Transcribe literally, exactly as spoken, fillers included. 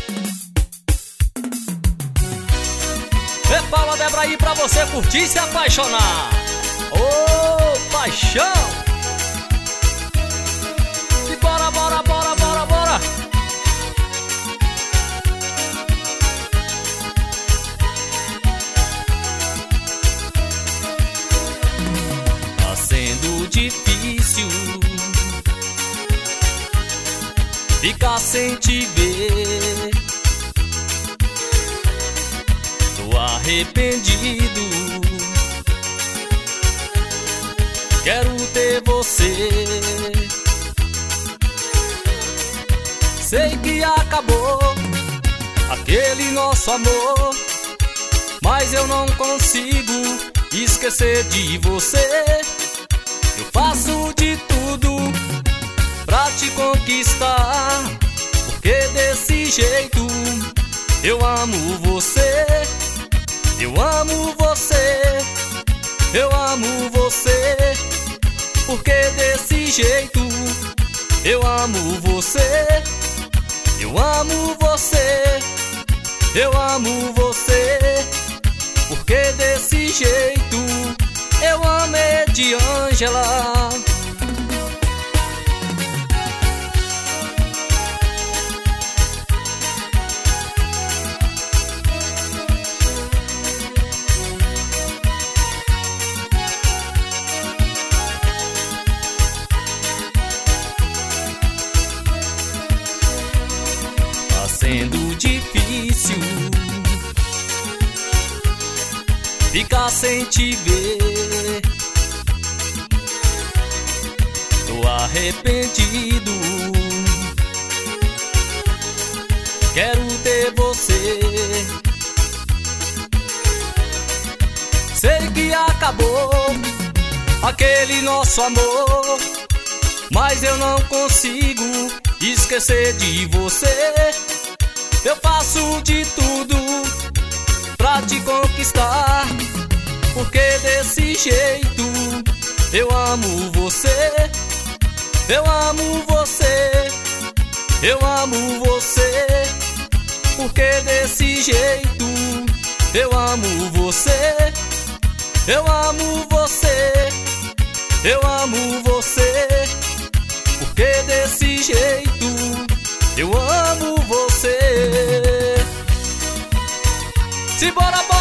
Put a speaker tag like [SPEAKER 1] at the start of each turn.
[SPEAKER 1] Prepara, Débora, aí pra você curtir e se apaixonar. Ô, oh, paixão! E bora, bora, bora, bora, bora! Tá sendo difícil ficar sem te ver. Tô arrependido, quero ter você. Sei que acabou aquele nosso amor, mas eu não consigo esquecer de você. Eu faço de tudo pra te conquistar, porque desse jeito eu amo você. Eu amo você, eu amo você, porque desse jeito eu amo você. Eu amo você, eu amo você, porque desse jeito eu amei de Ângela. Sendo difícil ficar sem te ver. Tô arrependido, quero ter você. Sei que acabou aquele nosso amor, mas eu não consigo esquecer de você. Eu faço de tudo pra te conquistar, porque desse jeito eu amo você. Eu amo você, eu amo você, porque desse jeito eu amo você. Eu amo você, eu amo você, porque desse jeito eu amo você. Simbora, bora!